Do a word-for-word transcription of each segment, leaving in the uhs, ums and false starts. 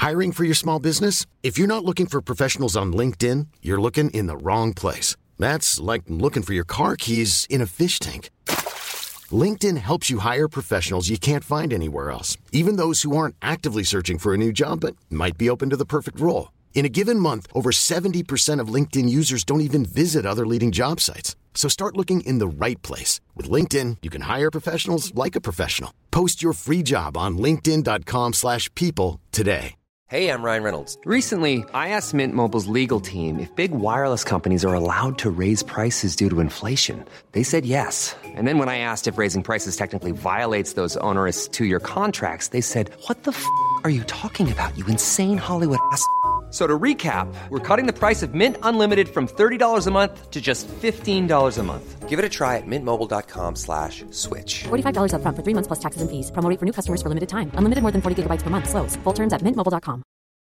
Hiring for your small business? If you're not looking for professionals on LinkedIn, you're looking in the wrong place. That's like looking for your car keys in a fish tank. LinkedIn helps you hire professionals you can't find anywhere else, even those who aren't actively searching for a new job but might be open to the perfect role. In a given month, over seventy percent of LinkedIn users don't even visit other leading job sites. So start looking in the right place. With LinkedIn, you can hire professionals like a professional. Post your free job on linkedin.com slash people today. Hey, I'm Ryan Reynolds. Recently, I asked Mint Mobile's legal team if big wireless companies are allowed to raise prices due to inflation. They said yes. And then when I asked if raising prices technically violates those onerous two-year contracts, they said, what the f*** are you talking about, you insane Hollywood ass f- So to recap, we're cutting the price of Mint Unlimited from thirty dollars a month to just fifteen dollars a month. Give it a try at mintmobile.com slash switch. forty-five dollars up front for three months plus taxes and fees. Promo rate for new customers for limited time. Unlimited more than forty gigabytes per month. Slows full terms at mint mobile dot com.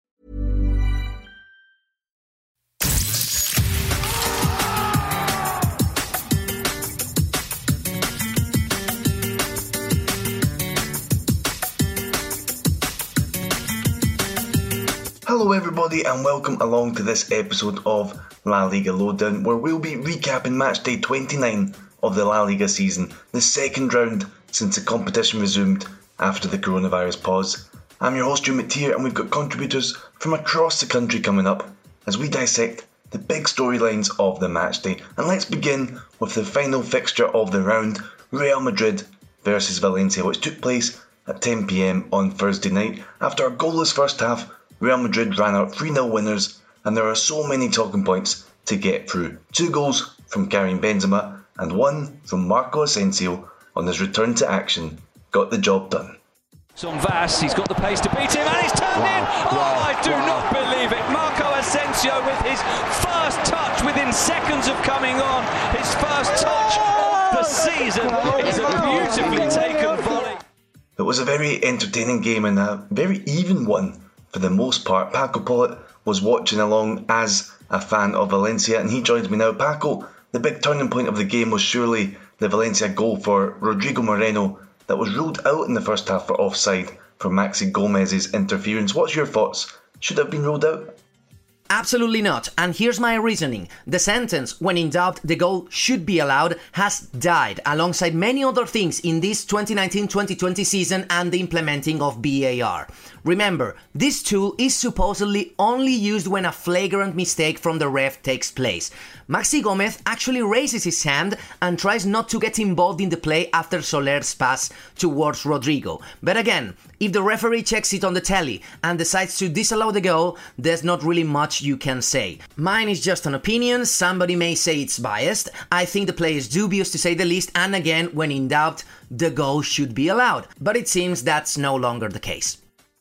Hello everybody and welcome along to this episode of La Liga Lowdown, where we'll be recapping matchday twenty-nine of the La Liga season, the second round since the competition resumed after the coronavirus pause. I'm your host Stu McTeer, and we've got contributors from across the country coming up as we dissect the big storylines of the matchday. And let's begin with the final fixture of the round, Real Madrid versus Valencia, which took place at ten p.m. on Thursday night. After a goalless first half, Real Madrid ran out three nil winners, and there are so many talking points to get through. Two goals from Karim Benzema and one from Marco Asensio on his return to action got the job done. It's on Vass, he's got the pace to beat him, and he's turned wow. in! Oh, wow. I do wow. not believe it! Marco Asensio with his first touch within seconds of coming on, his first touch of the season. It's a beautifully taken volley. It was a very entertaining game and a very even one. For the most part. Paco Polit was watching along as a fan of Valencia, and he joins me now. Paco, the big turning point of the game was surely the Valencia goal for Rodrigo Moreno that was ruled out in the first half for offside for Maxi Gomez's interference. What's your thoughts? Should have been ruled out? Absolutely not, and here's my reasoning. The sentence, when in doubt the goal should be allowed, has died alongside many other things in this twenty nineteen twenty twenty season and the implementing of V A R. Remember, this tool is supposedly only used when a flagrant mistake from the ref takes place. Maxi Gomez actually raises his hand and tries not to get involved in the play after Soler's pass towards Rodrigo. But again, if the referee checks it on the telly and decides to disallow the goal, there's not really much you can say. Mine is just an opinion, somebody may say it's biased. I think the play is dubious to say the least, and again, when in doubt, the goal should be allowed. But it seems that's no longer the case.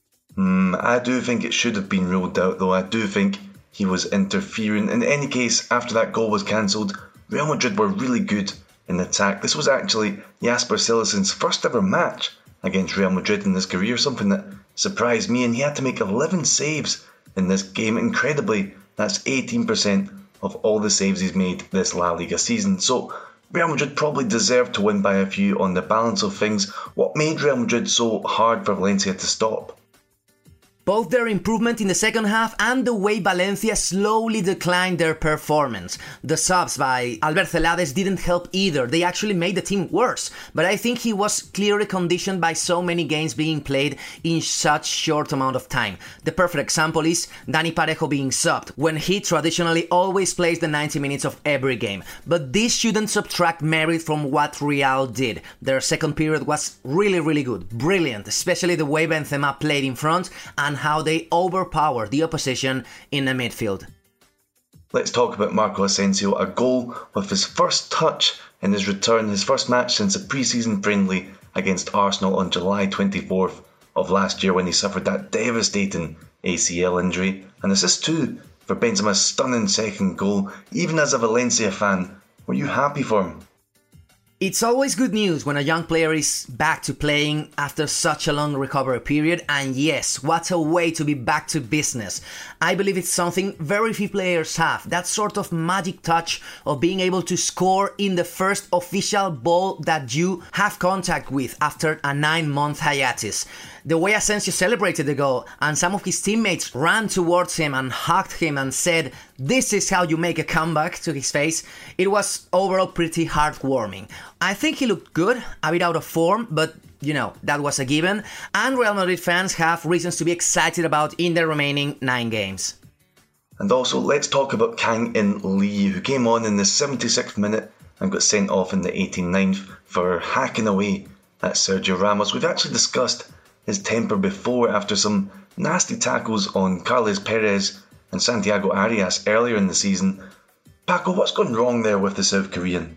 Hmm, I do think it should have been ruled out, though. I do think he was interfering. In any case, after that goal was cancelled, Real Madrid were really good in attack. This was actually Jasper Cillesen's first ever match against Real Madrid in his career, something that surprised me, and he had to make eleven saves in this game. Incredibly, that's eighteen percent of all the saves he's made this La Liga season. So Real Madrid probably deserved to win by a few on the balance of things. What made Real Madrid so hard for Valencia to stop? Both their improvement in the second half and the way Valencia slowly declined their performance. The subs by Albert Celades didn't help either, they actually made the team worse, but I think he was clearly conditioned by so many games being played in such short amount of time. The perfect example is Dani Parejo being subbed, when he traditionally always plays the ninety minutes of every game. But this shouldn't subtract merit from what Real did. Their second period was really really good, brilliant, especially the way Benzema played in front and how they overpower the opposition in the midfield. Let's talk about Marco Asensio, a goal with his first touch in his return, his first match since a pre-season friendly against Arsenal on July twenty-fourth of last year when he suffered that devastating A C L injury. An assist too for Benzema's stunning second goal. Even as a Valencia fan, were you happy for him? It's always good news when a young player is back to playing after such a long recovery period, and yes, what a way to be back to business. I believe it's something very few players have, that sort of magic touch of being able to score in the first official ball that you have contact with after a nine-month hiatus. The way Asensio celebrated the goal and some of his teammates ran towards him and hugged him and said, "This is how you make a comeback," to his face, it was overall pretty heartwarming. I think he looked good, a bit out of form, but you know, that was a given, and Real Madrid fans have reasons to be excited about in the remaining nine games. And also, let's talk about Kang In Lee, who came on in the seventy-sixth minute and got sent off in the eighty-ninth for hacking away at Sergio Ramos. We've actually discussed his temper before after some nasty tackles on Carles Perez and Santiago Arias earlier in the season. Paco, what's gone wrong there with the South Korean?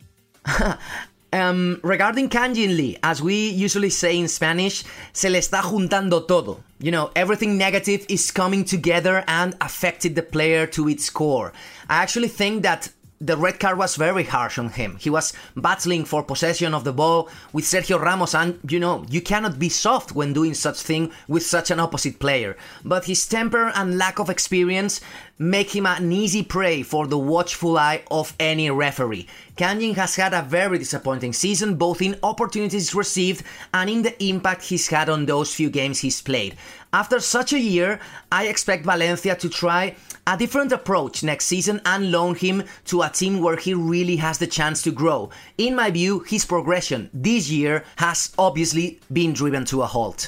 um, regarding Kang In Lee, as we usually say in Spanish, se le está juntando todo. You know, everything negative is coming together and affected the player to its core. I actually think that the red card was very harsh on him. He was battling for possession of the ball with Sergio Ramos, and you know, you cannot be soft when doing such thing with such an opposite player. But his temper and lack of experience make him an easy prey for the watchful eye of any referee. Kang In has had a very disappointing season, both in opportunities received and in the impact he's had on those few games he's played. After such a year, I expect Valencia to try a different approach next season and loan him to a team where he really has the chance to grow. In my view, his progression this year has obviously been driven to a halt.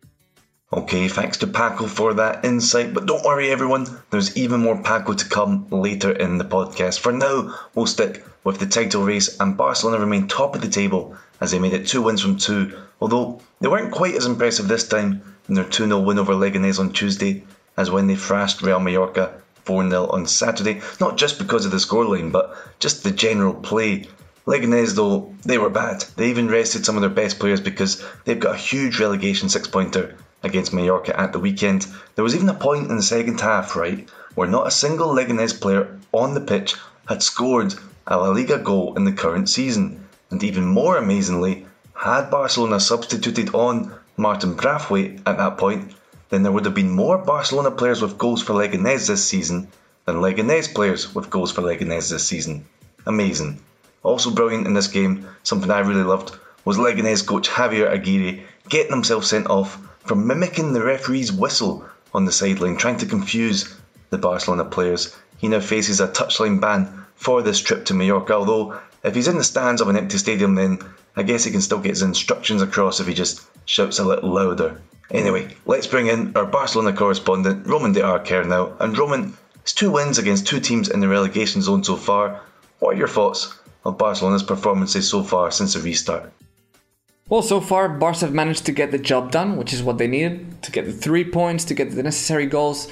Okay, thanks to Paco for that insight, but don't worry everyone, there's even more Paco to come later in the podcast. For now, we'll stick with the title race, and Barcelona remain top of the table as they made it two wins from two, although they weren't quite as impressive this time in their two nil win over Leganés on Tuesday as when they thrashed Real Mallorca four nil on Saturday, not just because of the scoreline, but just the general play. Leganés, though, they were bad. They even rested some of their best players because they've got a huge relegation six-pointer against Mallorca at the weekend. There was even a point in the second half, right, where not a single Leganés player on the pitch had scored a La Liga goal in the current season. And even more amazingly, had Barcelona substituted on Martin Braithwaite at that point, then there would have been more Barcelona players with goals for Leganés this season than Leganés players with goals for Leganés this season. Amazing. Also brilliant in this game, something I really loved, was Leganés coach Javier Aguirre getting himself sent off for mimicking the referee's whistle on the sideline, trying to confuse the Barcelona players. He now faces a touchline ban for this trip to Mallorca, although if he's in the stands of an empty stadium, then I guess he can still get his instructions across if he just shouts a little louder. Anyway, let's bring in our Barcelona correspondent, Roman de Arquer now. And Roman, it's two wins against two teams in the relegation zone so far. What are your thoughts of Barcelona's performances so far since the restart? Well, so far, Barca have managed to get the job done, which is what they needed, to get the three points, to get the necessary goals,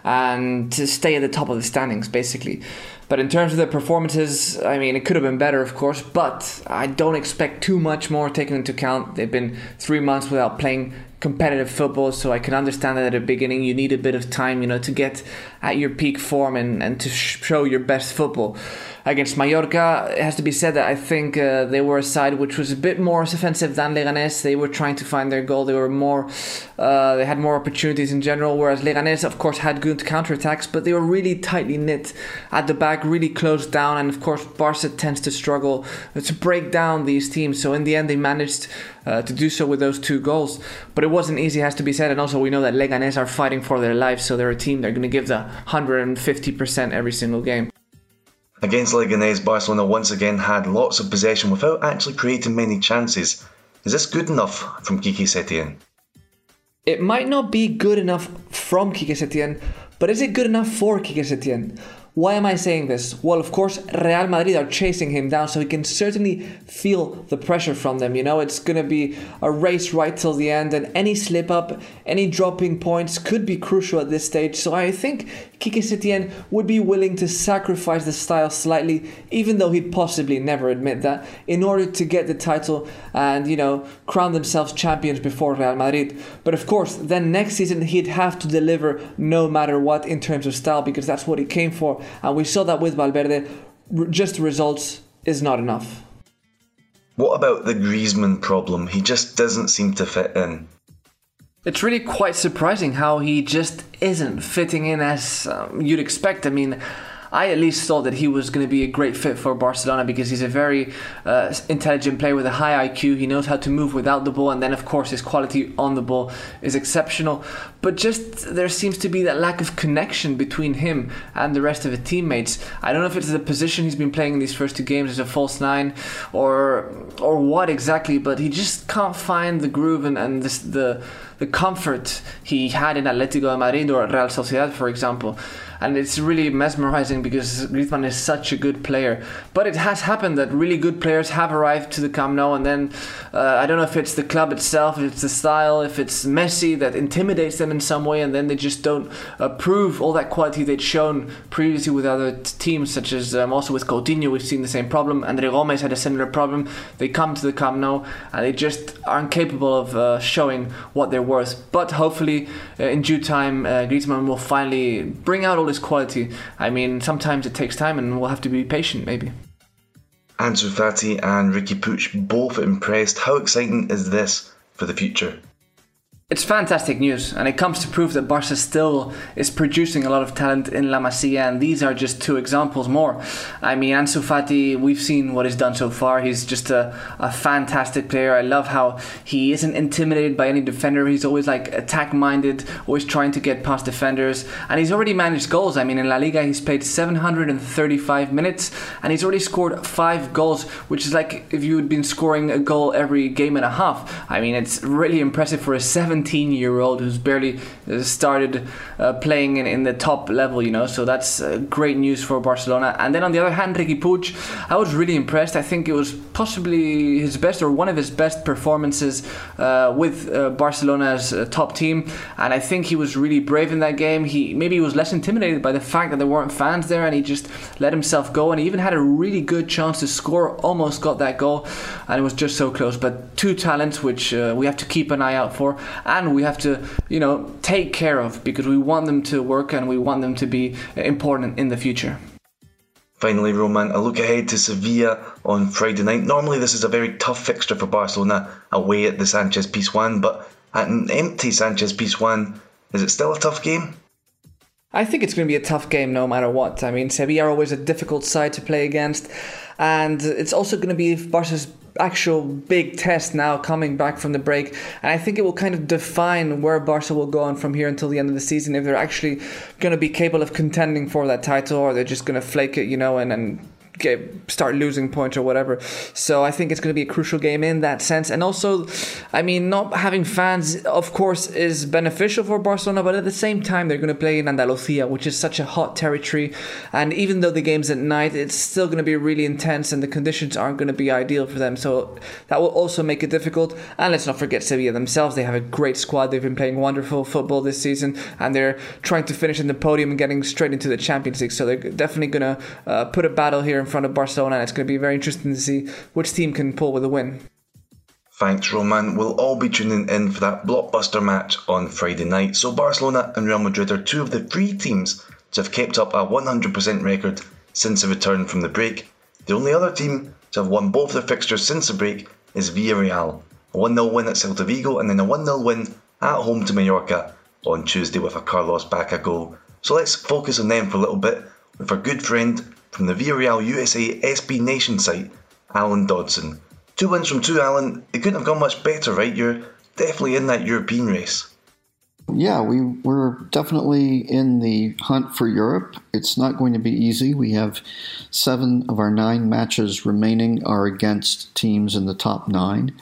and to stay at the top of the standings, basically. But in terms of their performances, I mean, it could have been better, of course, but I don't expect too much more taken into account. They've been three months without playing competitive football, so I can understand that at the beginning you need a bit of time, you know, to get at your peak form and, and to show your best football. Against Mallorca, it has to be said that I think uh, they were a side which was a bit more offensive than Leganés. They were trying to find their goal. They were more, uh, they had more opportunities in general, whereas Leganés, of course, had good counterattacks, but they were really tightly knit at the back, really closed down, and of course, Barca tends to struggle to break down these teams. So in the end, they managed uh, to do so with those two goals. But it wasn't easy, has to be said, and also we know that Leganés are fighting for their lives, so they're a team they're going to give the one hundred fifty percent every single game. Against Leganés, Barcelona once again had lots of possession without actually creating many chances. Is this good enough from Quique Setién? It might not be good enough from Quique Setién, but is it good enough for Quique Setién? Why am I saying this? Well, of course, Real Madrid are chasing him down, so he can certainly feel the pressure from them. You know, it's going to be a race right till the end, and any slip up, any dropping points could be crucial at this stage. So I think Quique Setién would be willing to sacrifice the style slightly, even though he'd possibly never admit that, in order to get the title and, you know, crown themselves champions before Real Madrid. But of course, then next season he'd have to deliver no matter what in terms of style, because that's what he came for. And we saw that with Valverde. Just results is not enough. What about the Griezmann problem? He just doesn't seem to fit in. It's really quite surprising how he just isn't fitting in as um, you'd expect. I mean, I at least thought that he was going to be a great fit for Barcelona because he's a very uh, intelligent player with a high I Q. He knows how to move without the ball, and then of course his quality on the ball is exceptional. But just there seems to be that lack of connection between him and the rest of his teammates. I don't know if it's the position he's been playing in these first two games as a false nine or or what exactly, but he just can't find the groove and, and this, the the comfort he had in Atletico de Madrid or Real Sociedad, for example. And it's really mesmerizing because Griezmann is such a good player. But it has happened that really good players have arrived to the Camp Nou, and then uh, I don't know if it's the club itself, if it's the style, if it's Messi that intimidates them in some way, and then they just don't uh, prove all that quality they'd shown previously with other t- teams, such as um, also with Coutinho, we've seen the same problem. Andre Gomes had a similar problem. They come to the Camp Nou and they just aren't capable of uh, showing what they're worth. But hopefully uh, in due time, uh, Griezmann will finally bring out all his quality. I mean, sometimes it takes time and we'll have to be patient, maybe. Ansu Fati and Riqui Puig both impressed. How exciting is this for the future? It's fantastic news, and it comes to prove that Barca still is producing a lot of talent in La Masia, and these are just two examples more. I mean, Ansu Fati, we've seen what he's done so far. He's just a, a fantastic player. I love how he isn't intimidated by any defender. He's always like attack-minded, always trying to get past defenders, and he's already managed goals. I mean, in La Liga, he's played seven hundred thirty-five minutes, and he's already scored five goals, which is like if you had been scoring a goal every game and a half. I mean, it's really impressive for a seventeen year old who's barely started uh, playing in, in the top level, you know, so that's uh, great news for Barcelona. And then on the other hand, Riqui Puig, I was really impressed. I think it was possibly his best or one of his best performances uh, with uh, Barcelona's uh, top team, and I think he was really brave in that game. He maybe he was less intimidated by the fact that there weren't fans there, and he just let himself go, and he even had a really good chance to score, almost got that goal, and it was just so close. But two talents which uh, we have to keep an eye out for, and we have to, you know, take care of, because we want them to work and we want them to be important in the future. Finally, Roman, a look ahead to Sevilla on Friday night. Normally this is a very tough fixture for Barcelona away at the Sanchez Pizjuan, but at an empty Sanchez Pizjuan, is it still a tough game? I think it's going to be a tough game no matter what. I mean, Sevilla are always a difficult side to play against, and it's also going to be Barca's actual big test now coming back from the break, and I think it will kind of define where Barca will go on from here until the end of the season, if they're actually going to be capable of contending for that title, or they're just going to flake it, you know, and, and get, start losing points or whatever. So I think it's going to be a crucial game in that sense. And also, I mean, not having fans, of course, is beneficial for Barcelona, but at the same time, they're going to play in Andalusia, which is such a hot territory. And even though the game's at night, it's still going to be really intense, and the conditions aren't going to be ideal for them. So that will also make it difficult. And let's not forget Sevilla themselves. They have a great squad. They've been playing wonderful football this season, and they're trying to finish in the podium and getting straight into the Champions League. So they're definitely going to uh, put a battle here in front of Barcelona, and it's going to be very interesting to see which team can pull with a win. Thanks, Roman. We'll all be tuning in for that blockbuster match on Friday night. So Barcelona and Real Madrid are two of the three teams to have kept up a one hundred percent record since the return from the break. The only other team to have won both their fixtures since the break is Villarreal. A one nil win at Celta Vigo, and then a one nil win at home to Mallorca on Tuesday with a Carlos Bacca goal. So let's focus on them for a little bit with our good friend from the Villarreal U S A S B Nation site, Alan Dodson. Two wins from two, Alan. It couldn't have gone much better, right? You're definitely in that European race. Yeah, we, we're definitely in the hunt for Europe. It's not going to be easy. We have seven of our nine matches remaining are against teams in the top nine.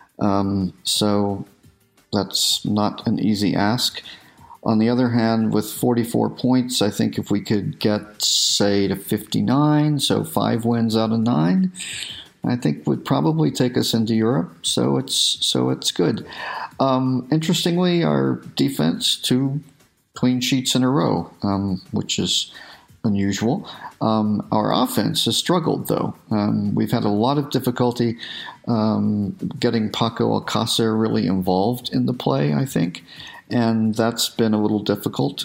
Um, so that's not an easy ask. On the other hand, with forty-four points, I think if we could get, say, to fifty-nine, so five wins out of nine, I think would probably take us into Europe. So it's so it's good. Um, interestingly, our defense, two clean sheets in a row, um, which is unusual. Um, our offense has struggled, though. Um, we've had a lot of difficulty um, getting Paco Alcácer really involved in the play, I think. And that's been a little difficult.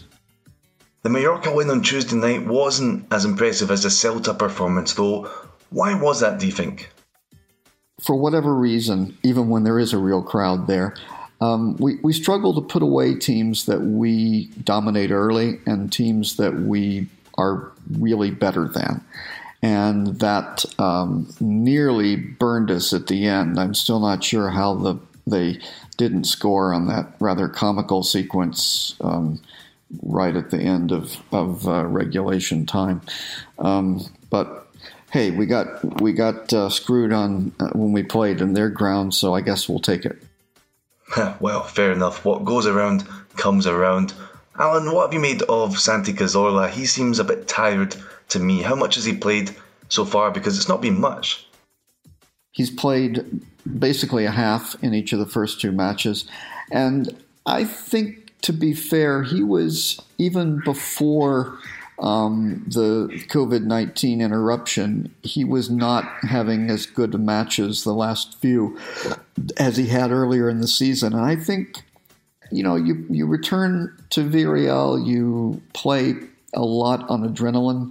The Mallorca win on Tuesday night wasn't as impressive as the Celta performance, though. Why was that, do you think? for whatever reason, even when there is a real crowd there, um, we, we struggle to put away teams that we dominate early and teams that we are really better than. And that um, nearly burned us at the end. I'm still not sure how the they didn't score on that rather comical sequence um, right at the end of, of uh, regulation time. Um, but hey, we got we got uh, screwed on uh, when we played in their ground, so I guess we'll take it. Well, fair enough. What goes around comes around. Alan, what have you made of Santi Cazorla? He seems a bit tired to me. How much has he played so far? Because it's not been much. He's played basically a half in each of the first two matches. And I think, to be fair, he was, even before um, the covid nineteen interruption, he was not having as good matches the last few as he had earlier in the season. And I think, you know, you, you return to Villarreal, you play a lot on adrenaline,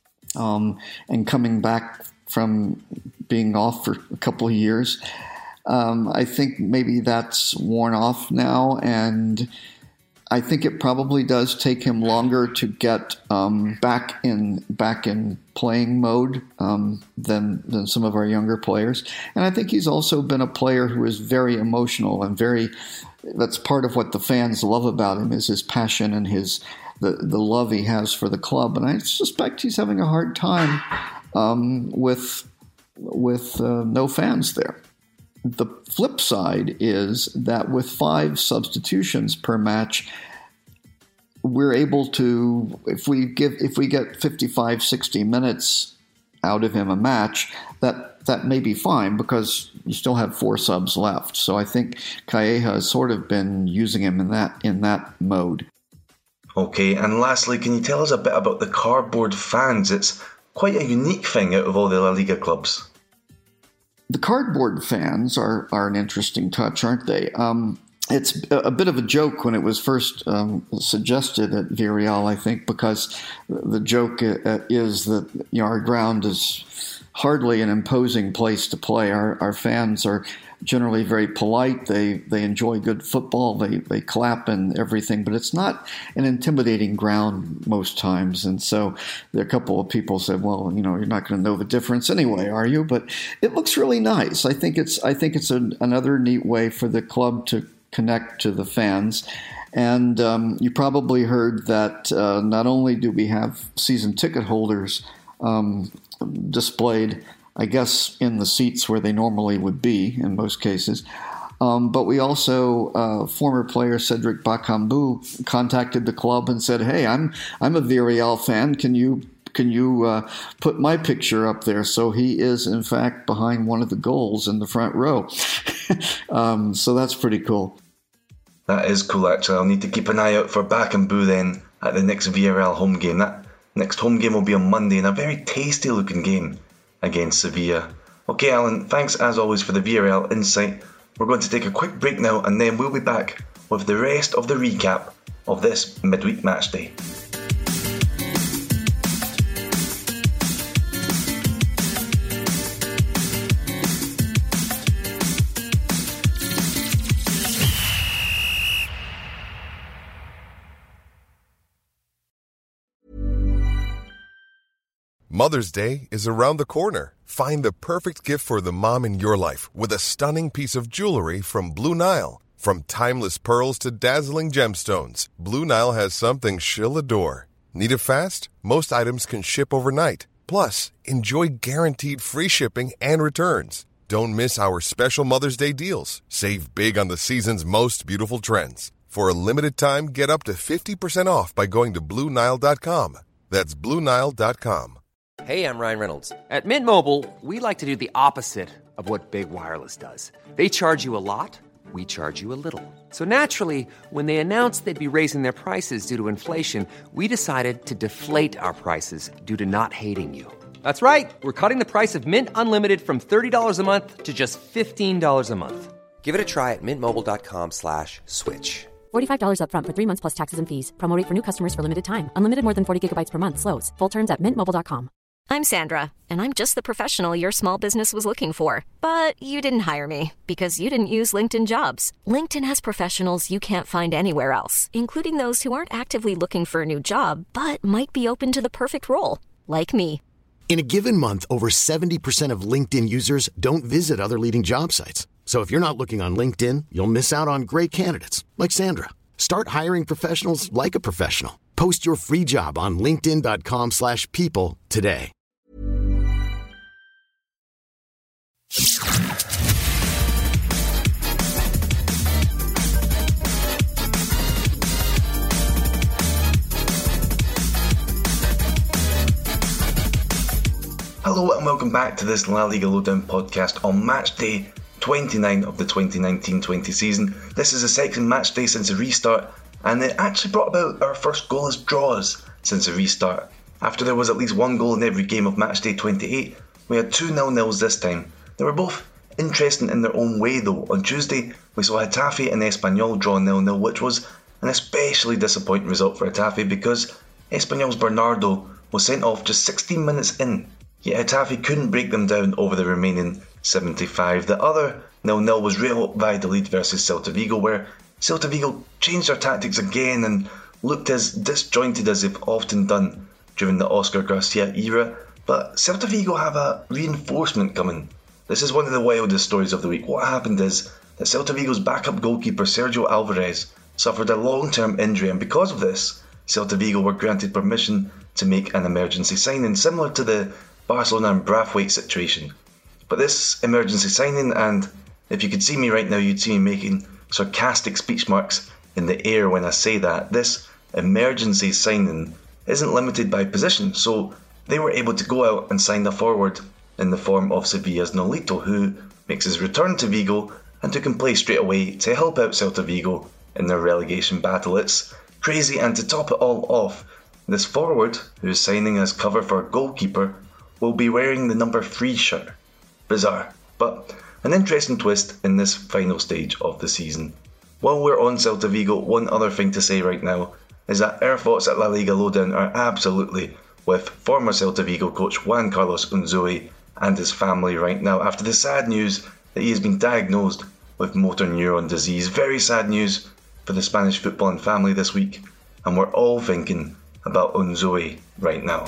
um, and coming back from being off for a couple of years. Um, I think maybe that's worn off now, and I think it probably does take him longer to get um, back in back in playing mode um, than than some of our younger players. And I think he's also been a player who is very emotional and very. That's part of what the fans love about him, is his passion and his the the love he has for the club. And I suspect he's having a hard time um, with with uh, no fans there. The flip side is that with five substitutions per match, we're able to, if we give, if we get fifty-five, sixty minutes out of him a match, that, that may be fine because you still have four subs left. So I think Calleja has sort of been using him in that, in that mode. Okay, and lastly, can you tell us a bit about the cardboard fans? It's quite a unique thing out of all the La Liga clubs. The cardboard fans are, are an interesting touch, aren't they? Um, it's a bit of a joke when it was first um, suggested at Villarreal, I think, because the joke is that, you know, our ground is hardly an imposing place to play. Our, our fans are generally very polite. They they enjoy good football. They they clap and everything, but it's not an intimidating ground most times. And so there are a couple of people said, "Well, you know, you're not going to know the difference anyway, are you?" But it looks really nice. I think it's I think it's a, another neat way for the club to connect to the fans. And um, you probably heard that uh, not only do we have season ticket holders um, displayed, I guess, in the seats where they normally would be in most cases. Um, but we also, uh, former player Cedric Bakambu contacted the club and said, "Hey, I'm I'm a Villarreal fan. Can you can you uh, put my picture up there?" So he is, in fact, behind one of the goals in the front row. um, so that's pretty cool. That is cool, actually. I'll need to keep an eye out for Bakambu then at the next Villarreal home game. That next home game will be on Monday, and a very tasty-looking game against Sevilla. Okay, Alan, thanks as always for the Villarreal insight. We're going to take a quick break now, and then we'll be back with the rest of the recap of this midweek match day. Mother's Day is around the corner. Find the perfect gift for the mom in your life with a stunning piece of jewelry from Blue Nile. From timeless pearls to dazzling gemstones, Blue Nile has something she'll adore. Need it fast? Most items can ship overnight. Plus, enjoy guaranteed free shipping and returns. Don't miss our special Mother's Day deals. Save big on the season's most beautiful trends. For a limited time, get up to fifty percent off by going to Blue Nile dot com. That's Blue Nile dot com. Hey, I'm Ryan Reynolds. At Mint Mobile, we like to do the opposite of what Big Wireless does. They charge you a lot, we charge you a little. So naturally, when they announced they'd be raising their prices due to inflation, we decided to deflate our prices due to not hating you. That's right. We're cutting the price of Mint Unlimited from thirty dollars a month to just fifteen dollars a month. Give it a try at mintmobile.com slash switch. forty-five dollars up front for three months plus taxes and fees. Promo rate for new customers for limited time. Unlimited more than forty gigabytes per month slows. Full terms at mint mobile dot com. I'm Sandra, and I'm just the professional your small business was looking for. But you didn't hire me because you didn't use LinkedIn Jobs. LinkedIn has professionals you can't find anywhere else, including those who aren't actively looking for a new job, but might be open to the perfect role, like me. In a given month, over seventy percent of LinkedIn users don't visit other leading job sites. So if you're not looking on LinkedIn, you'll miss out on great candidates like Sandra. Start hiring professionals like a professional. Post your free job on linkedin.com slash people today. Hello and welcome back to this La Liga Lowdown podcast on match day twenty-nine of the twenty nineteen twenty season. This is the second match day since the restart, and it actually brought about our first goalless draws since the restart. After there was at least one goal in every game of match day twenty-eight, we had two nil-nils this time. They were both interesting in their own way though. On Tuesday, we saw Getafe and Espanyol draw nil-nil, which was an especially disappointing result for Getafe because Espanyol's Bernardo was sent off just sixteen minutes in. Yet Getafe couldn't break them down over the remaining seventy-five. The other nil-nil was Real Valladolid versus Celta Vigo, where Celta Vigo changed their tactics again and looked as disjointed as they've often done during the Oscar Garcia era. But Celta Vigo have a reinforcement coming. This is one of the wildest stories of the week. What happened is that Celta Vigo's backup goalkeeper Sergio Alvarez suffered a long-term injury, and because of this, Celta Vigo were granted permission to make an emergency signing, similar to the Barcelona and Braithwaite situation. But this emergency signing, and if you could see me right now, you'd see me making sarcastic speech marks in the air when I say that, this emergency signing isn't limited by position, so they were able to go out and sign a forward in the form of Sevilla's Nolito, who makes his return to Vigo and who can play straight away to help out Celta Vigo in their relegation battle. It's crazy, and to top it all off, this forward, who's signing as cover for a goalkeeper, will be wearing the number three shirt. Bizarre, but an interesting twist in this final stage of the season. While we're on Celta Vigo, one other thing to say right now is that our thoughts at La Liga Lowdown are absolutely with former Celta Vigo coach Juan Carlos Unzué and his family right now after the sad news that he has been diagnosed with motor neuron disease. Very sad news for the Spanish footballing family this week, and we're all thinking about Unzué right now.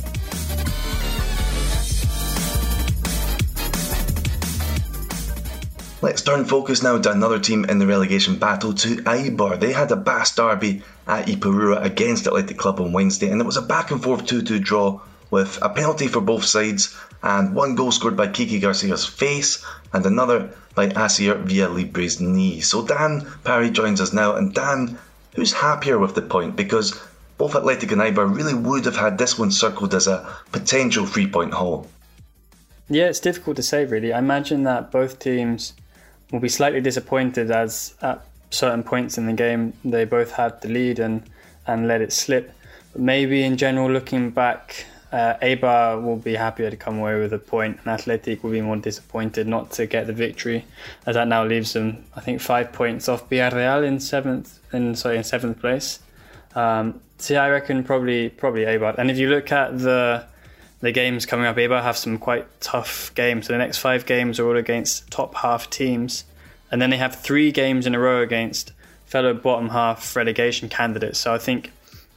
Let's turn focus now to another team in the relegation battle, to Eibar. They had a Basque derby at Ipurua against Athletic Club on Wednesday, and it was a back and forth two two draw with a penalty for both sides and one goal scored by Kiki Garcia's face and another by Asier Villalibre's knee. So Dan Parry joins us now, and Dan, who's happier with the point? Because both Athletic and Eibar really would have had this one circled as a potential three-point haul. Yeah, it's difficult to say really. I imagine that both teams will be slightly disappointed as at certain points in the game they both had the lead and, and let it slip. But maybe in general, looking back, uh, Eibar will be happier to come away with a point, and Athletic will be more disappointed not to get the victory, as that now leaves them, I think, five points off Villarreal in seventh, in sorry, in seventh place. Um, so yeah, I reckon probably probably Eibar. And if you look at the the games coming up, Eibar have some quite tough games. So the next five games are all against top half teams. And then they have three games in a row against fellow bottom half relegation candidates. So I think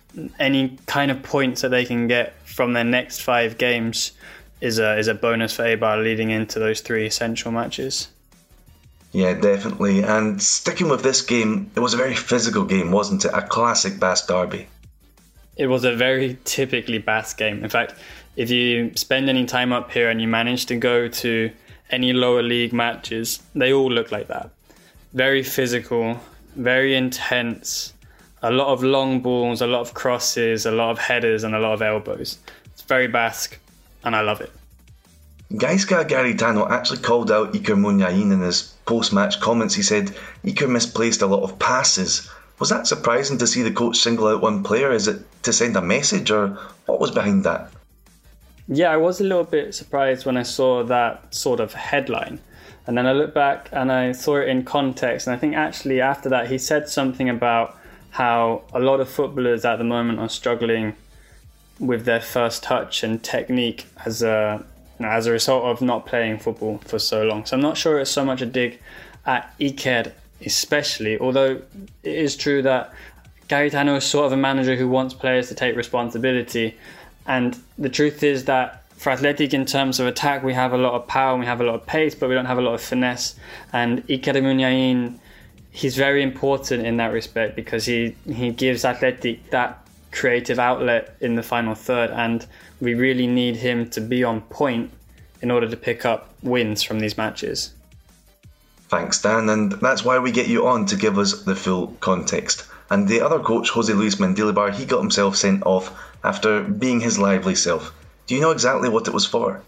any kind of points that they can get from their next five games is a, is a bonus for Eibar leading into those three essential matches. Yeah, definitely. And sticking with this game, it was a very physical game, wasn't it? A classic Basque derby. It was a very typically Basque game. In fact, if you spend any time up here and you manage to go to any lower league matches, they all look like that. Very physical, very intense, a lot of long balls, a lot of crosses, a lot of headers and a lot of elbows. It's very Basque and I love it. Gaizka Garitano actually called out Iker Muniain in his post-match comments. He said Iker misplaced a lot of passes. Was that surprising to see the coach single out one player? Is it to send a message, or what was behind that? Yeah, I was a little bit surprised when I saw that sort of headline. And then I looked back and I saw it in context. And I think actually after that he said something about how a lot of footballers at the moment are struggling with their first touch and technique as a you know, as a result of not playing football for so long. So I'm not sure it's so much a dig at Iker especially, although it is true that Gaetano is sort of a manager who wants players to take responsibility. And the truth is that for Athletic, in terms of attack, we have a lot of power and we have a lot of pace, but we don't have a lot of finesse. And Iker Muniain, he's very important in that respect because he, he gives Athletic that creative outlet in the final third, and we really need him to be on point in order to pick up wins from these matches. Thanks, Dan, and that's why we get you on to give us the full context. And the other coach, Jose Luis Mendilibar, he got himself sent off after being his lively self. Do you know exactly what it was for?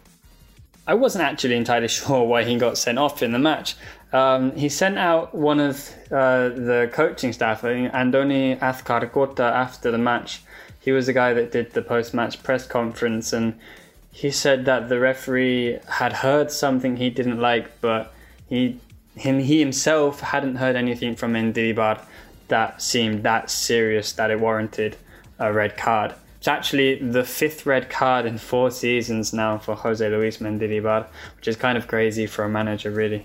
I wasn't actually entirely sure why he got sent off in the match. Um, he sent out one of uh, the coaching staff, I think, Andoni Azkarkota, after the match. He was the guy that did the post-match press conference, and he said that the referee had heard something he didn't like, but he him he himself hadn't heard anything from Mendilibar that seemed that serious that it warranted a red card. It's actually the fifth red card in four seasons now for Jose Luis Mendilibar, which is kind of crazy for a manager, really.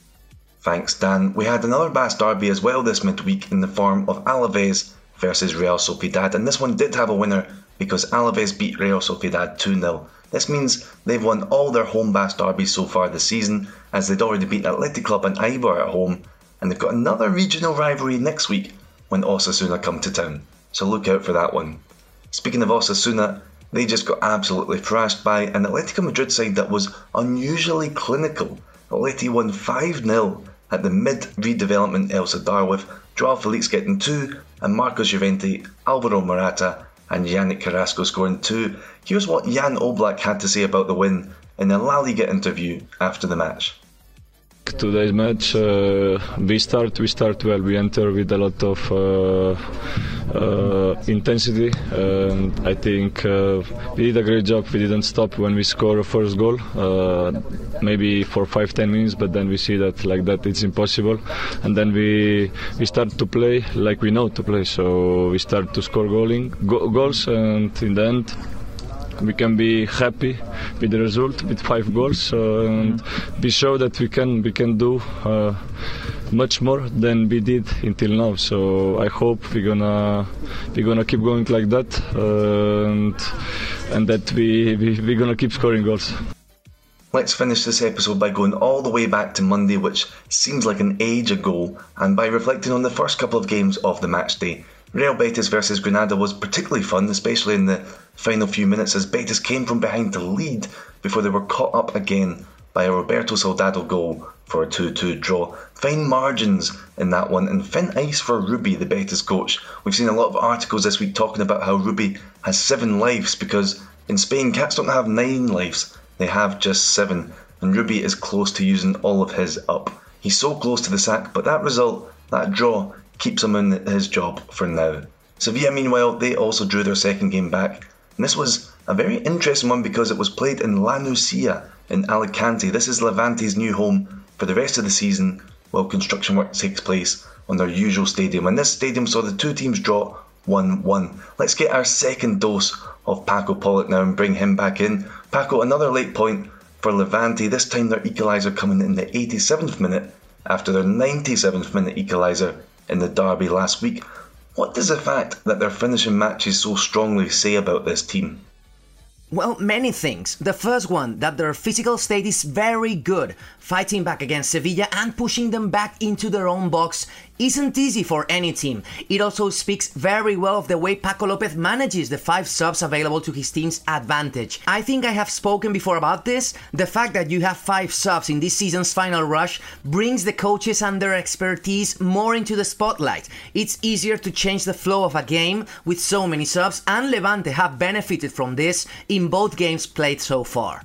Thanks, Dan. We had another Basque derby as well this midweek in the form of Alaves versus Real Sociedad, and this one did have a winner because Alaves beat Real Sociedad two nil. This means they've won all their home Basque derbies so far this season, as they'd already beat Athletic Club and Eibar at home, and they've got another regional rivalry next week when Osasuna come to town, so look out for that one. Speaking of Osasuna, they just got absolutely thrashed by an Atletico Madrid side that was unusually clinical. Atleti won five nil at the mid-redevelopment El Sadar with Joao Felix getting two and Marcos Llorente, Alvaro Morata and Yannick Carrasco scoring two. Here's what Jan Oblak had to say about the win in a La Liga interview after the match. Today's match, uh, we start we start well. We enter with a lot of uh, uh, intensity, and I think uh, we did a great job. We didn't stop when we score a first goal, uh, maybe for five ten minutes, but then we see that like that it's impossible, and then we we start to play like we know to play. So we start to score goaling, go, goals, and in the end, we can be happy with the result, with five goals, uh, and we show that we can we can do uh, much more than we did until now. So I hope we're gonna we're gonna keep going like that, uh, and and that we, we we're gonna keep scoring goals. Let's finish this episode by going all the way back to Monday, which seems like an age ago, and by reflecting on the first couple of games of the match day. Real Betis versus Granada was particularly fun, especially in the final few minutes as Betis came from behind to lead before they were caught up again by a Roberto Soldado goal for a two two draw. Fine margins in that one, and thin ice for Rubi, the Betis coach. We've seen a lot of articles this week talking about how Rubi has seven lives because in Spain cats don't have nine lives, they have just seven, and Rubi is close to using all of his up. He's so close to the sack, but that result, that draw, keeps him in his job for now. Sevilla, meanwhile, they also drew their second game back, and this was a very interesting one because it was played in La Nucía in Alicante. This is Levante's new home for the rest of the season while construction work takes place on their usual stadium, and this stadium saw the two teams draw one one. Let's get our second dose of Paco Pollock now and bring him back in. Paco, another late point for Levante, this time their equaliser coming in the eighty-seventh minute after their ninety-seventh minute equaliser in the derby last week. What does the fact that they're finishing matches so strongly say about this team? Well, many things. The first one, that their physical state is very good. Fighting back against Sevilla and pushing them back into their own box isn't easy for any team. It also speaks very well of the way Paco Lopez manages the five subs available to his team's advantage. I think I have spoken before about this. The fact that you have five subs in this season's final rush brings the coaches and their expertise more into the spotlight. It's easier to change the flow of a game with so many subs, and Levante have benefited from this in both games played so far.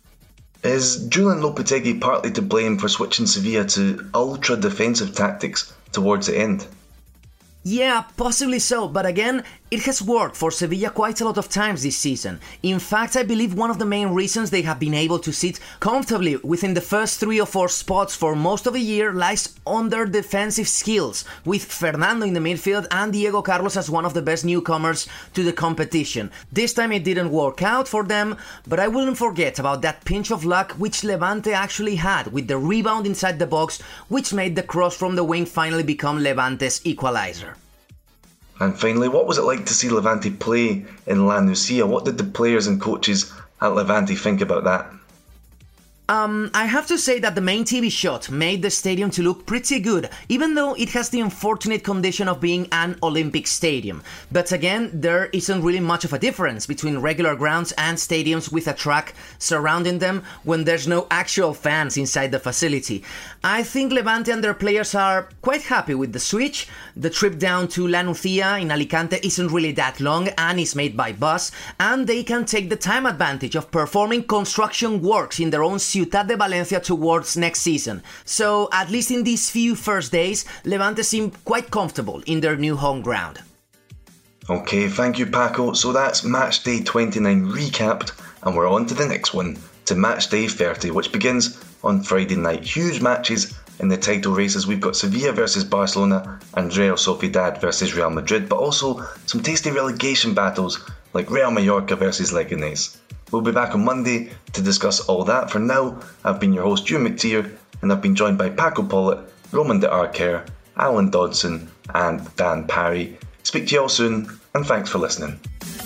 Is Julen Lopetegui partly to blame for switching Sevilla to ultra-defensive tactics towards the end? Yeah, possibly so, but again, it has worked for Sevilla quite a lot of times this season. In fact, I believe one of the main reasons they have been able to sit comfortably within the first three or four spots for most of the year lies on their defensive skills, with Fernando in the midfield and Diego Carlos as one of the best newcomers to the competition. This time it didn't work out for them, but I wouldn't forget about that pinch of luck which Levante actually had with the rebound inside the box, which made the cross from the wing finally become Levante's equalizer. And finally, what was it like to see Levante play in La Nucía? What did the players and coaches at Levante think about that? Um, I have to say that the main T V shot made the stadium to look pretty good, even though it has the unfortunate condition of being an Olympic stadium. But again, there isn't really much of a difference between regular grounds and stadiums with a track surrounding them when there's no actual fans inside the facility. I think Levante and their players are quite happy with the switch. The trip down to La Nucía in Alicante isn't really that long and is made by bus, and they can take the time advantage of performing construction works in their own Ciutat de Valencia towards next season. So, at least in these few first days, Levante seem quite comfortable in their new home ground. Okay, thank you, Paco. So that's match day twenty-nine recapped, and we're on to the next one, to match day thirty, which begins on Friday night. Huge matches in the title races. We've got Sevilla versus Barcelona and Real Sociedad versus Real Madrid, but also some tasty relegation battles like Real Mallorca versus Leganés. We'll be back on Monday to discuss all that. For now, I've been your host, Hugh McTeer, and I've been joined by Paco Pollitt, Roman de Arquer, Alan Dodson, and Dan Parry. Speak to you all soon, and thanks for listening.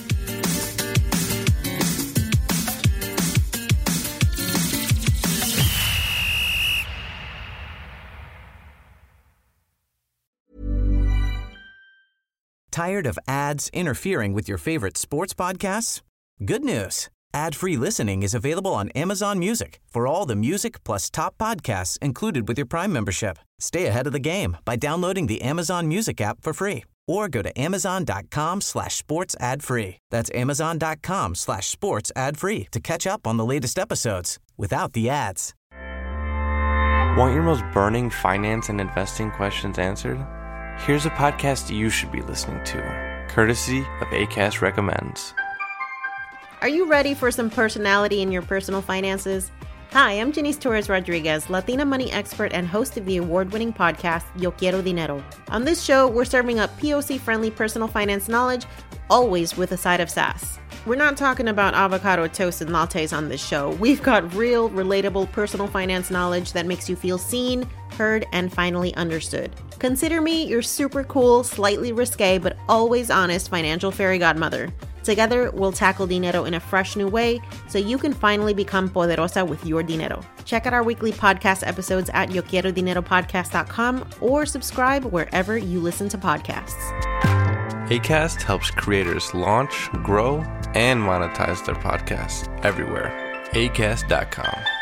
Tired of ads interfering with your favorite sports podcasts? Good news. Ad-free listening is available on Amazon Music for all the music plus top podcasts included with your Prime membership. Stay ahead of the game by downloading the Amazon Music app for free or go to amazon.com slash sports ad free. That's amazon.com slash sports ad free to catch up on the latest episodes without the ads. Want your most burning finance and investing questions answered? Here's a podcast you should be listening to, courtesy of Acast Recommends. Are you ready for some personality in your personal finances? Hi, I'm Janice Torres Rodriguez, Latina money expert and host of the award-winning podcast, Yo Quiero Dinero. On this show, we're serving up P O C-friendly personal finance knowledge, always with a side of sass. We're not talking about avocado toast and lattes on this show. We've got real, relatable personal finance knowledge that makes you feel seen, heard, and finally understood. Consider me your super cool, slightly risque, but always honest financial fairy godmother. Together, we'll tackle dinero in a fresh new way so you can finally become poderosa with your dinero. Check out our weekly podcast episodes at yo quiero dinero podcast dot com or subscribe wherever you listen to podcasts. Acast helps creators launch, grow, and monetize their podcasts everywhere. acast dot com.